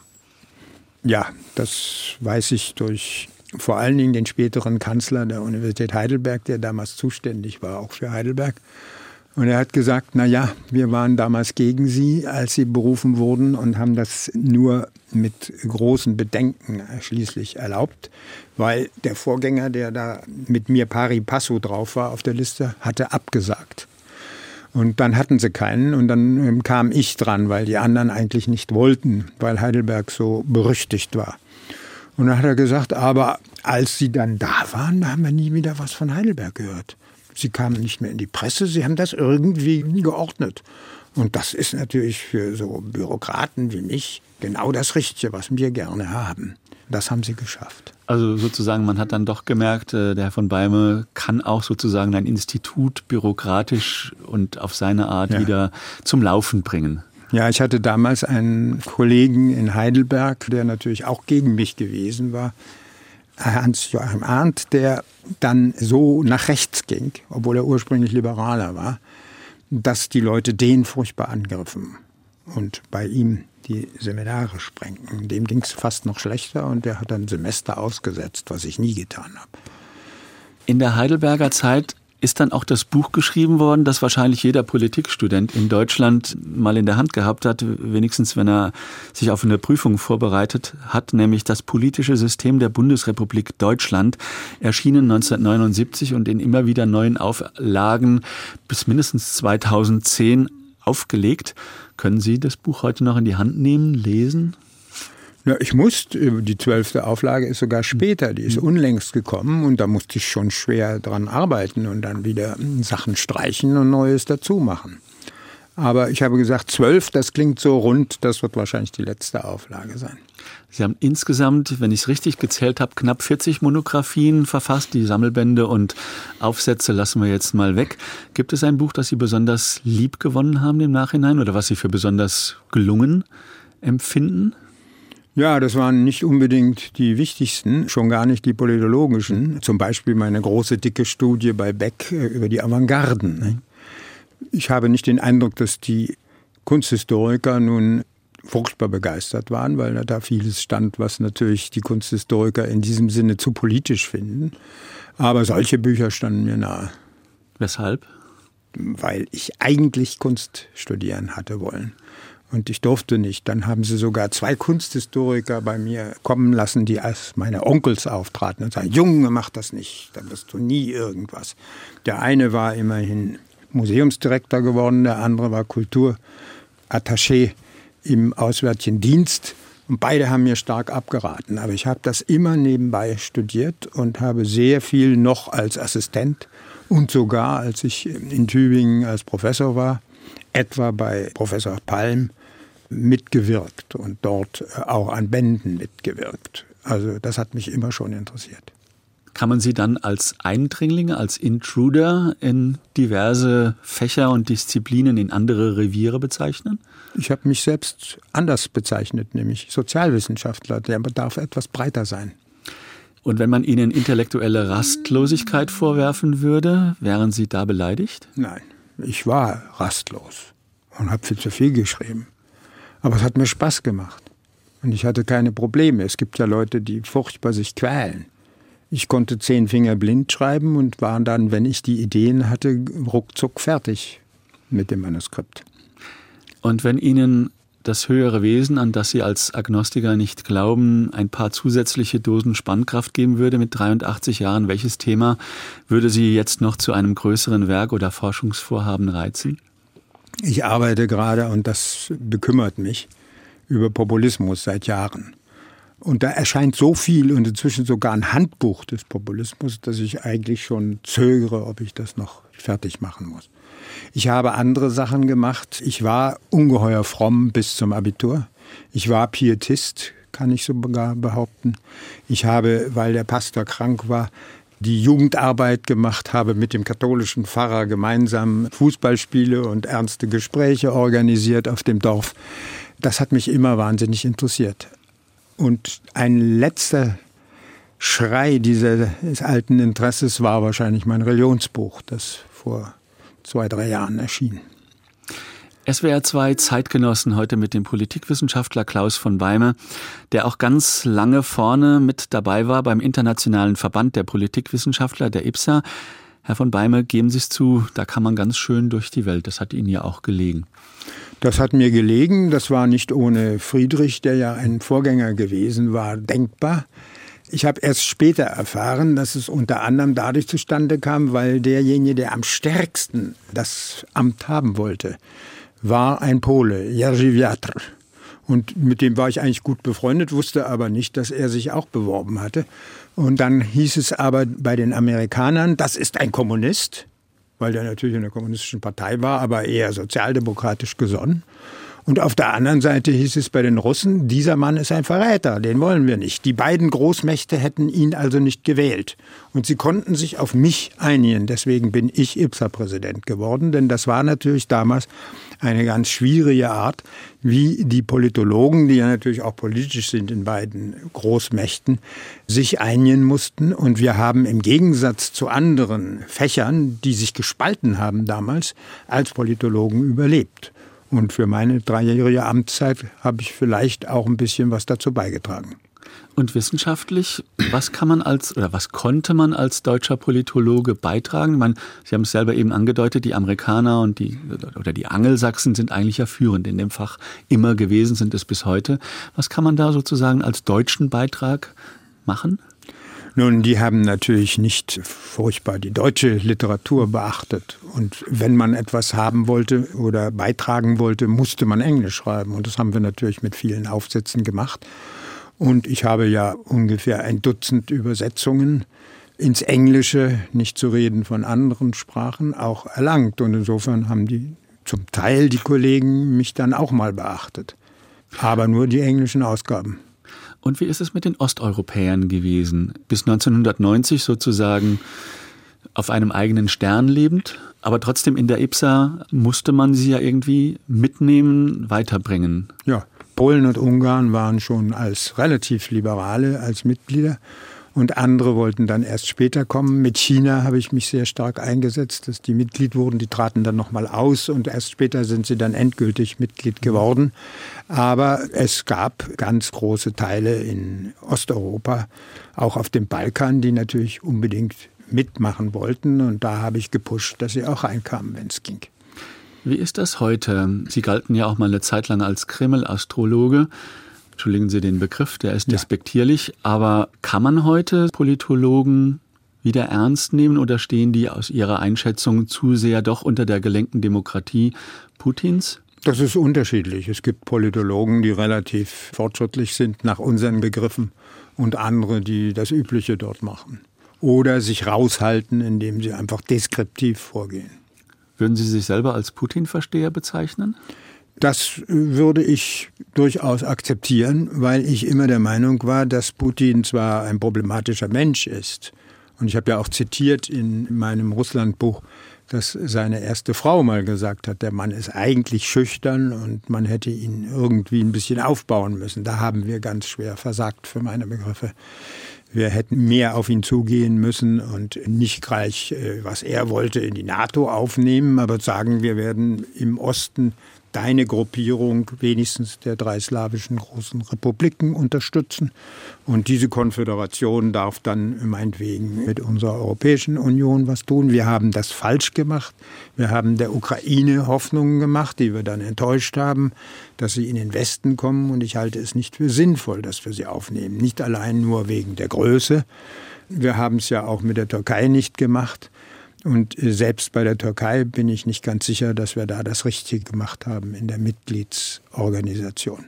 Ja, das weiß ich durch vor allen Dingen den späteren Kanzler der Universität Heidelberg, der damals zuständig war, auch für Heidelberg. Und er hat gesagt, na ja, wir waren damals gegen Sie, als Sie berufen wurden und haben das nur mit großen Bedenken schließlich erlaubt, weil der Vorgänger, der da mit mir pari passu drauf war auf der Liste, hatte abgesagt. Und dann hatten sie keinen und dann ähm, kam ich dran, weil die anderen eigentlich nicht wollten, weil Heidelberg so berüchtigt war. Und dann hat er gesagt, aber als sie dann da waren, da haben wir nie wieder was von Heidelberg gehört. Sie kamen nicht mehr in die Presse, sie haben das irgendwie geordnet. Und das ist natürlich für so Bürokraten wie mich genau das Richtige, was wir gerne haben. Das haben sie geschafft. Also sozusagen, man hat dann doch gemerkt, der Herr von Beime kann auch sozusagen ein Institut bürokratisch und auf seine Art ja. wieder zum Laufen bringen. Ja, ich hatte damals einen Kollegen in Heidelberg, der natürlich auch gegen mich gewesen war, Hans-Joachim Arndt, der dann so nach rechts ging, obwohl er ursprünglich Liberaler war, dass die Leute den furchtbar angriffen und bei ihm die Seminare sprengten. Dem ging es fast noch schlechter und der hat dann Semester ausgesetzt, was ich nie getan habe. In der Heidelberger Zeit ist dann auch das Buch geschrieben worden, das wahrscheinlich jeder Politikstudent in Deutschland mal in der Hand gehabt hat, wenigstens wenn er sich auf eine Prüfung vorbereitet hat, nämlich Das politische System der Bundesrepublik Deutschland, erschienen neunzehnhundertneunundsiebzig und in immer wieder neuen Auflagen bis mindestens zweitausendzehn aufgelegt. Können Sie das Buch heute noch in die Hand nehmen, lesen? Ja, ich musste, die zwölfte Auflage ist sogar später, die ist unlängst gekommen und da musste ich schon schwer dran arbeiten und dann wieder Sachen streichen und Neues dazu machen. Aber ich habe gesagt, zwölf, das klingt so rund, das wird wahrscheinlich die letzte Auflage sein. Sie haben insgesamt, wenn ich es richtig gezählt habe, knapp vierzig Monographien verfasst. Die Sammelbände und Aufsätze lassen wir jetzt mal weg. Gibt es ein Buch, das Sie besonders lieb gewonnen haben im Nachhinein oder was Sie für besonders gelungen empfinden? Ja, das waren nicht unbedingt die wichtigsten, schon gar nicht die politologischen. Zum Beispiel meine große, dicke Studie bei Beck über die Avantgarden. Ich habe nicht den Eindruck, dass die Kunsthistoriker nun furchtbar begeistert waren, weil da vieles stand, was natürlich die Kunsthistoriker in diesem Sinne zu politisch finden. Aber solche Bücher standen mir nahe. Weshalb? Weil ich eigentlich Kunst studieren hatte wollen. Und ich durfte nicht. Dann haben sie sogar zwei Kunsthistoriker bei mir kommen lassen, die als meine Onkels auftraten und sagten, Junge, mach das nicht, dann wirst du nie irgendwas. Der eine war immerhin Museumsdirektor geworden, der andere war Kulturattaché im Auswärtigen Dienst. Und beide haben mir stark abgeraten. Aber ich habe das immer nebenbei studiert und habe sehr viel noch als Assistent und sogar, als ich in Tübingen als Professor war, etwa bei Professor Palm, mitgewirkt und dort auch an Bänden mitgewirkt. Also das hat mich immer schon interessiert. Kann man Sie dann als Eindringling, als Intruder in diverse Fächer und Disziplinen in andere Reviere bezeichnen? Ich habe mich selbst anders bezeichnet, nämlich Sozialwissenschaftler. Der darf etwas breiter sein. Und wenn man Ihnen intellektuelle Rastlosigkeit vorwerfen würde, wären Sie da beleidigt? Nein, ich war rastlos und habe viel zu viel geschrieben. Aber es hat mir Spaß gemacht. Und ich hatte keine Probleme. Es gibt ja Leute, die furchtbar sich quälen. Ich konnte zehn Finger blind schreiben und war dann, wenn ich die Ideen hatte, ruckzuck fertig mit dem Manuskript. Und wenn Ihnen das höhere Wesen, an das Sie als Agnostiker nicht glauben, ein paar zusätzliche Dosen Spannkraft geben würde mit dreiundachtzig Jahren, welches Thema würde Sie jetzt noch zu einem größeren Werk oder Forschungsvorhaben reizen? Ich arbeite gerade, und das bekümmert mich, über Populismus seit Jahren. Und da erscheint so viel und inzwischen sogar ein Handbuch des Populismus, dass ich eigentlich schon zögere, ob ich das noch fertig machen muss. Ich habe andere Sachen gemacht. Ich war ungeheuer fromm bis zum Abitur. Ich war Pietist, kann ich sogar behaupten. Ich habe, weil der Pastor krank war, die Jugendarbeit gemacht, habe mit dem katholischen Pfarrer gemeinsam Fußballspiele und ernste Gespräche organisiert auf dem Dorf. Das hat mich immer wahnsinnig interessiert. Und ein letzter Schrei dieses alten Interesses war wahrscheinlich mein Religionsbuch, das vor zwei, drei Jahren erschien. S W R zwei Zeitgenossen heute mit dem Politikwissenschaftler Klaus von Beime, der auch ganz lange vorne mit dabei war beim Internationalen Verband der Politikwissenschaftler, der I P S A. Herr von Beime, geben Sie es zu, da kann man ganz schön durch die Welt. Das hat Ihnen ja auch gelegen. Das hat mir gelegen. Das war nicht ohne Friedrich, der ja ein Vorgänger gewesen war, denkbar. Ich habe erst später erfahren, dass es unter anderem dadurch zustande kam, weil derjenige, der am stärksten das Amt haben wollte, war ein Pole, Jerzy Wiatr. Und mit dem war ich eigentlich gut befreundet, wusste aber nicht, dass er sich auch beworben hatte. Und dann hieß es aber bei den Amerikanern, das ist ein Kommunist, weil der natürlich in der kommunistischen Partei war, aber eher sozialdemokratisch gesonnen. Und auf der anderen Seite hieß es bei den Russen, dieser Mann ist ein Verräter, den wollen wir nicht. Die beiden Großmächte hätten ihn also nicht gewählt. Und sie konnten sich auf mich einigen. Deswegen bin ich I P S A-Präsident geworden. Denn das war natürlich damals eine ganz schwierige Art, wie die Politologen, die ja natürlich auch politisch sind in beiden Großmächten, sich einigen mussten. Und wir haben im Gegensatz zu anderen Fächern, die sich gespalten haben damals, als Politologen überlebt. Und für meine dreijährige Amtszeit habe ich vielleicht auch ein bisschen was dazu beigetragen. Und wissenschaftlich, was kann man als oder was konnte man als deutscher Politologe beitragen? Ich meine, Sie haben es selber eben angedeutet, die Amerikaner und die oder die Angelsachsen sind eigentlich ja führend in dem Fach immer gewesen, sind es bis heute. Was kann man da sozusagen als deutschen Beitrag machen? Nun, die haben natürlich nicht furchtbar die deutsche Literatur beachtet. Und wenn man etwas haben wollte oder beitragen wollte, musste man Englisch schreiben. Und das haben wir natürlich mit vielen Aufsätzen gemacht. Und ich habe ja ungefähr ein Dutzend Übersetzungen ins Englische, nicht zu reden von anderen Sprachen, auch erlangt. Und insofern haben die zum Teil die Kollegen mich dann auch mal beachtet. Aber nur die englischen Ausgaben. Und wie ist es mit den Osteuropäern gewesen? Bis neunzehnhundertneunzig sozusagen auf einem eigenen Stern lebend, aber trotzdem in der I P S A musste man sie ja irgendwie mitnehmen, weiterbringen. Ja, Polen und Ungarn waren schon als relativ Liberale, als Mitglieder. Und andere wollten dann erst später kommen. Mit China habe ich mich sehr stark eingesetzt, dass die Mitglied wurden. Die traten dann nochmal aus und erst später sind sie dann endgültig Mitglied geworden. Aber es gab ganz große Teile in Osteuropa, auch auf dem Balkan, die natürlich unbedingt mitmachen wollten. Und da habe ich gepusht, dass sie auch reinkamen, wenn es ging. Wie ist das heute? Sie galten ja auch mal eine Zeit lang als Kreml-Astrologe. Entschuldigen Sie den Begriff, der ist ja despektierlich. Aber kann man heute Politologen wieder ernst nehmen oder stehen die aus Ihrer Einschätzung zu sehr doch unter der gelenkten Demokratie Putins? Das ist unterschiedlich. Es gibt Politologen, die relativ fortschrittlich sind nach unseren Begriffen und andere, die das Übliche dort machen. Oder sich raushalten, indem sie einfach deskriptiv vorgehen. Würden Sie sich selber als Putin-Versteher bezeichnen? Das würde ich durchaus akzeptieren, weil ich immer der Meinung war, dass Putin zwar ein problematischer Mensch ist. Und ich habe ja auch zitiert in meinem Russland-Buch, dass seine erste Frau mal gesagt hat, der Mann ist eigentlich schüchtern und man hätte ihn irgendwie ein bisschen aufbauen müssen. Da haben wir ganz schwer versagt für meine Begriffe. Wir hätten mehr auf ihn zugehen müssen und nicht gleich, was er wollte, in die NATO aufnehmen, aber sagen, wir werden im Osten deine Gruppierung wenigstens der drei slawischen großen Republiken unterstützen. Und diese Konföderation darf dann meinetwegen mit unserer Europäischen Union was tun. Wir haben das falsch gemacht. Wir haben der Ukraine Hoffnungen gemacht, die wir dann enttäuscht haben, dass sie in den Westen kommen. Und ich halte es nicht für sinnvoll, dass wir sie aufnehmen. Nicht allein nur wegen der Größe. Wir haben es ja auch mit der Türkei nicht gemacht. Und selbst bei der Türkei bin ich nicht ganz sicher, dass wir da das Richtige gemacht haben in der Mitgliedsorganisation.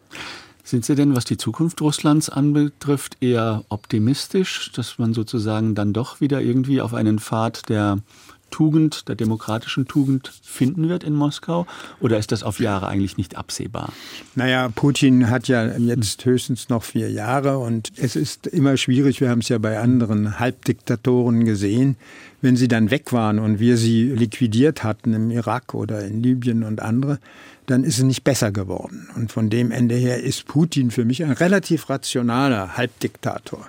Sind Sie denn, was die Zukunft Russlands anbetrifft, eher optimistisch, dass man sozusagen dann doch wieder irgendwie auf einen Pfad der Tugend, der demokratischen Tugend finden wird in Moskau? Oder ist das auf Jahre eigentlich nicht absehbar? Naja, Putin hat ja jetzt höchstens noch vier Jahre und es ist immer schwierig, wir haben es ja bei anderen Halbdiktatoren gesehen, wenn sie dann weg waren und wir sie liquidiert hatten im Irak oder in Libyen und andere, dann ist es nicht besser geworden. Und von dem Ende her ist Putin für mich ein relativ rationaler Halbdiktator.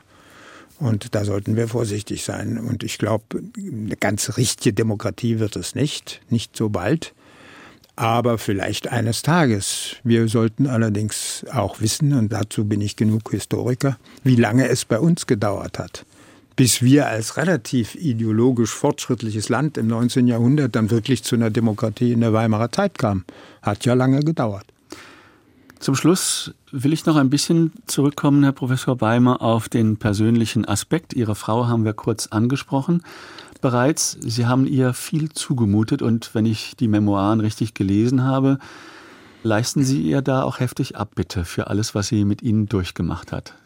Und da sollten wir vorsichtig sein. Und ich glaube, eine ganz richtige Demokratie wird es nicht, nicht so bald. Aber vielleicht eines Tages. Wir sollten allerdings auch wissen, und dazu bin ich genug Historiker, wie lange es bei uns gedauert hat, bis wir als relativ ideologisch fortschrittliches Land im neunzehnten Jahrhundert dann wirklich zu einer Demokratie in der Weimarer Zeit kamen. Hat ja lange gedauert. Zum Schluss will ich noch ein bisschen zurückkommen, Herr Professor Beimer, auf den persönlichen Aspekt. Ihre Frau haben wir kurz angesprochen bereits. Sie haben ihr viel zugemutet und wenn ich die Memoiren richtig gelesen habe, leisten Sie ihr da auch heftig Abbitte für alles, was sie mit Ihnen durchgemacht hat.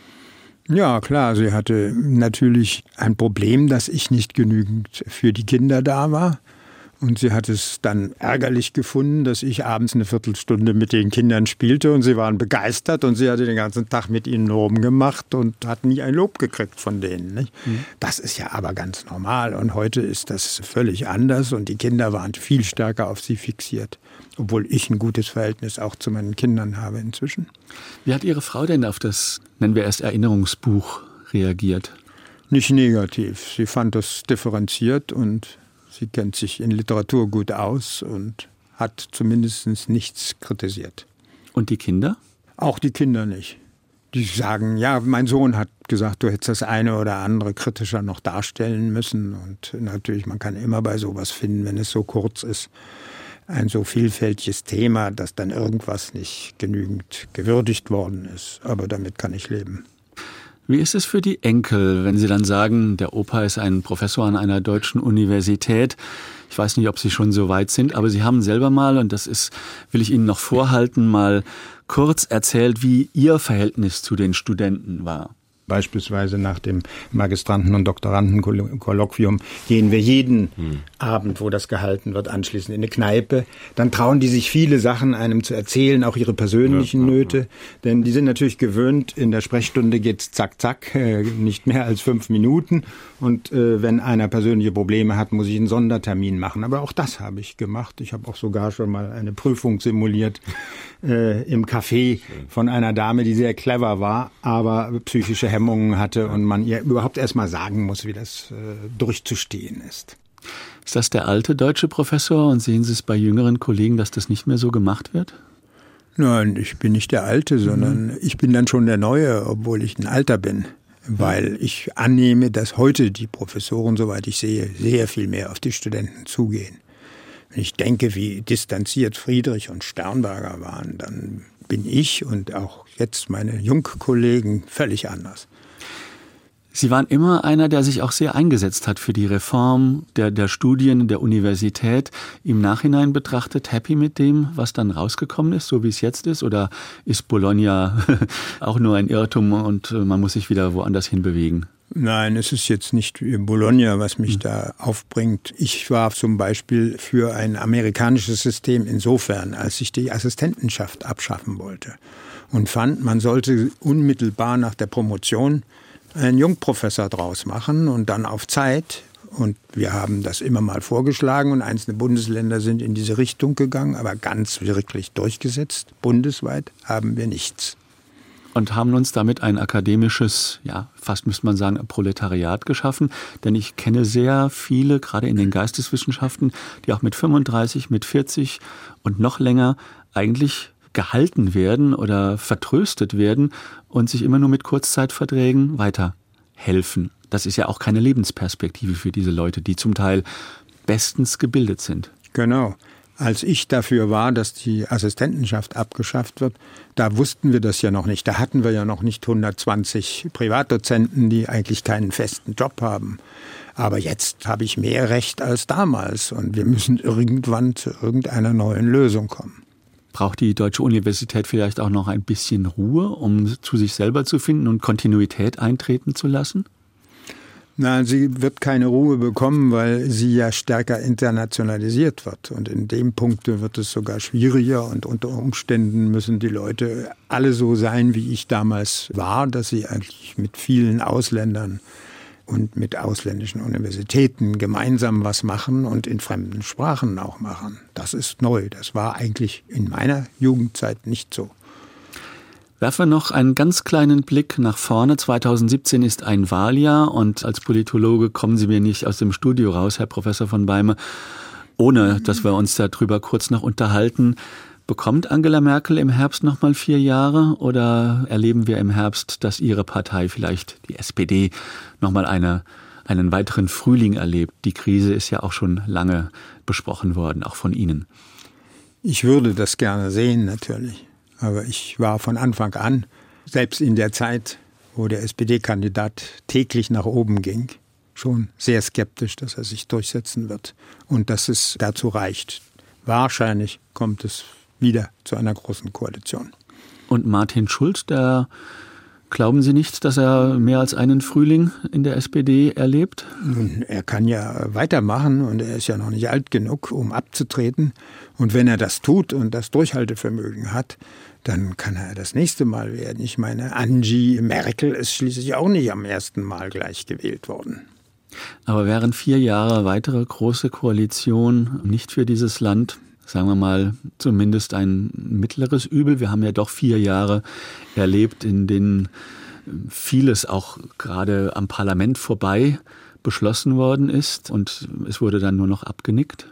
Ja, klar, sie hatte natürlich ein Problem, dass ich nicht genügend für die Kinder da war. Und sie hat es dann ärgerlich gefunden, dass ich abends eine Viertelstunde mit den Kindern spielte und sie waren begeistert und sie hatte den ganzen Tag mit ihnen rumgemacht und hat nie ein Lob gekriegt von denen. Nicht? Mhm. Das ist ja aber ganz normal und heute ist das völlig anders und die Kinder waren viel stärker auf sie fixiert, obwohl ich ein gutes Verhältnis auch zu meinen Kindern habe inzwischen. Wie hat Ihre Frau denn auf das, nennen wir es Erinnerungsbuch, reagiert? Nicht negativ. Sie fand das differenziert und sie kennt sich in Literatur gut aus und hat zumindest nichts kritisiert. Und die Kinder? Auch die Kinder nicht. Die sagen, ja, mein Sohn hat gesagt, du hättest das eine oder andere kritischer noch darstellen müssen. Und natürlich, man kann immer bei sowas finden, wenn es so kurz ist, ein so vielfältiges Thema, dass dann irgendwas nicht genügend gewürdigt worden ist. Aber damit kann ich leben. Wie ist es für die Enkel, wenn Sie dann sagen, der Opa ist ein Professor an einer deutschen Universität? Ich weiß nicht, ob Sie schon so weit sind, aber Sie haben selber mal, und das ist, will ich Ihnen noch vorhalten, mal kurz erzählt, wie Ihr Verhältnis zu den Studenten war. Beispielsweise nach dem Magistranten- und Doktorandenkolloquium gehen wir jeden hm. Abend, wo das gehalten wird, anschließend in eine Kneipe. Dann trauen die sich viele Sachen einem zu erzählen, auch ihre persönlichen ja, Nöte. Ja. Denn die sind natürlich gewöhnt, in der Sprechstunde geht's zack, zack, äh, nicht mehr als fünf Minuten. Und äh, wenn einer persönliche Probleme hat, muss ich einen Sondertermin machen. Aber auch das habe ich gemacht. Ich habe auch sogar schon mal eine Prüfung simuliert äh, im Café von einer Dame, die sehr clever war, aber psychische Hemmungen hatte und man ihr überhaupt erst mal sagen muss, wie das äh, durchzustehen ist. Ist das der alte deutsche Professor und sehen Sie es bei jüngeren Kollegen, dass das nicht mehr so gemacht wird? Nein, ich bin nicht der Alte, sondern mhm. ich bin dann schon der Neue, obwohl ich ein Alter bin. Weil ich annehme, dass heute die Professoren, soweit ich sehe, sehr viel mehr auf die Studenten zugehen. Wenn ich denke, wie distanziert Friedrich und Sternberger waren, dann bin ich und auch jetzt meine Jungkollegen völlig anders. Sie waren immer einer, der sich auch sehr eingesetzt hat für die Reform der, der Studien der Universität. Im Nachhinein betrachtet, happy mit dem, was dann rausgekommen ist, so wie es jetzt ist? Oder ist Bologna auch nur ein Irrtum und man muss sich wieder woanders hinbewegen? Nein, es ist jetzt nicht Bologna, was mich da aufbringt. Ich war zum Beispiel für ein amerikanisches System insofern, als ich die Assistentenschaft abschaffen wollte und fand, man sollte unmittelbar nach der Promotion einen Jungprofessor draus machen und dann auf Zeit. Und wir haben das immer mal vorgeschlagen und einzelne Bundesländer sind in diese Richtung gegangen, aber ganz wirklich durchgesetzt, bundesweit, haben wir nichts. Und haben uns damit ein akademisches, ja, fast müsste man sagen, Proletariat geschaffen. Denn ich kenne sehr viele, gerade in den Geisteswissenschaften, die auch mit fünfunddreißig, mit vierzig und noch länger eigentlich gehalten werden oder vertröstet werden und sich immer nur mit Kurzzeitverträgen weiterhelfen. Das ist ja auch keine Lebensperspektive für diese Leute, die zum Teil bestens gebildet sind. Genau. Als ich dafür war, dass die Assistentenschaft abgeschafft wird, da wussten wir das ja noch nicht. Da hatten wir ja noch nicht hundertzwanzig Privatdozenten, die eigentlich keinen festen Job haben. Aber jetzt habe ich mehr Recht als damals und wir müssen irgendwann zu irgendeiner neuen Lösung kommen. Braucht die Deutsche Universität vielleicht auch noch ein bisschen Ruhe, um zu sich selber zu finden und Kontinuität eintreten zu lassen? Nein, sie wird keine Ruhe bekommen, weil sie ja stärker internationalisiert wird. Und in dem Punkt wird es sogar schwieriger und unter Umständen müssen die Leute alle so sein, wie ich damals war, dass sie eigentlich mit vielen Ausländern und mit ausländischen Universitäten gemeinsam was machen und in fremden Sprachen auch machen. Das ist neu. Das war eigentlich in meiner Jugendzeit nicht so. Werfen wir noch einen ganz kleinen Blick nach vorne. zweitausendsiebzehn ist ein Wahljahr und als Politologe kommen Sie mir nicht aus dem Studio raus, Herr Professor von Beime, ohne dass wir uns darüber kurz noch unterhalten. Bekommt Angela Merkel im Herbst noch mal vier Jahre oder erleben wir im Herbst, dass Ihre Partei, vielleicht die S P D, noch mal eine, einen weiteren Frühling erlebt? Die Krise ist ja auch schon lange besprochen worden, auch von Ihnen. Ich würde das gerne sehen, natürlich. Aber ich war von Anfang an, selbst in der Zeit, wo der S P D-Kandidat täglich nach oben ging, schon sehr skeptisch, dass er sich durchsetzen wird und dass es dazu reicht. Wahrscheinlich kommt es wieder zu einer großen Koalition. Und Martin Schulz, der, glauben Sie nicht, dass er mehr als einen Frühling in der S P D erlebt? Nun, er kann ja weitermachen und er ist ja noch nicht alt genug, um abzutreten. Und wenn er das tut und das Durchhaltevermögen hat, dann kann er das nächste Mal werden. Ich meine, Angie Merkel ist schließlich auch nicht am ersten Mal gleich gewählt worden. Aber wären vier Jahre weitere große Koalition nicht für dieses Land, sagen wir mal, zumindest ein mittleres Übel? Wir haben ja doch vier Jahre erlebt, in denen vieles auch gerade am Parlament vorbei beschlossen worden ist und es wurde dann nur noch abgenickt.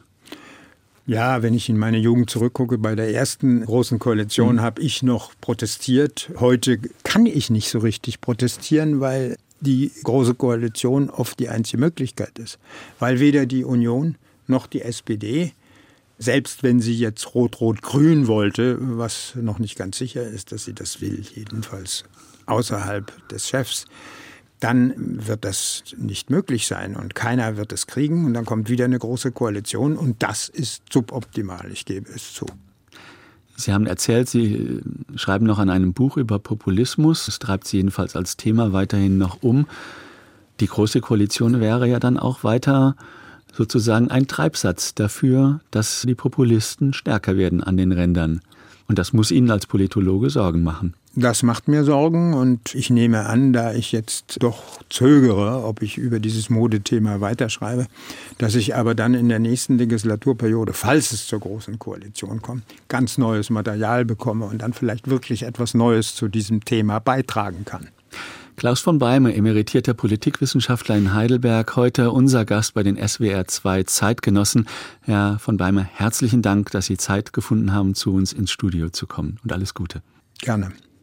Ja, wenn ich in meine Jugend zurückgucke, bei der ersten großen Koalition mhm. habe ich noch protestiert. Heute kann ich nicht so richtig protestieren, weil die Große Koalition oft die einzige Möglichkeit ist. Weil weder die Union noch die S P D, selbst wenn sie jetzt Rot-Rot-Grün wollte, was noch nicht ganz sicher ist, dass sie das will, jedenfalls außerhalb des Chefs, dann wird das nicht möglich sein und keiner wird es kriegen und dann kommt wieder eine große Koalition und das ist suboptimal, ich gebe es zu. Sie haben erzählt, Sie schreiben noch an einem Buch über Populismus. Es treibt Sie jedenfalls als Thema weiterhin noch um. Die Große Koalition wäre ja dann auch weiter sozusagen ein Treibsatz dafür, dass die Populisten stärker werden an den Rändern. Und das muss Ihnen als Politologe Sorgen machen. Das macht mir Sorgen und ich nehme an, da ich jetzt doch zögere, ob ich über dieses Modethema weiterschreibe, dass ich aber dann in der nächsten Legislaturperiode, falls es zur Großen Koalition kommt, ganz neues Material bekomme und dann vielleicht wirklich etwas Neues zu diesem Thema beitragen kann. Klaus von Beime, emeritierter Politikwissenschaftler in Heidelberg, heute unser Gast bei den S W R zwei Zeitgenossen. Herr von Beime, herzlichen Dank, dass Sie Zeit gefunden haben, zu uns ins Studio zu kommen und alles Gute. Gerne.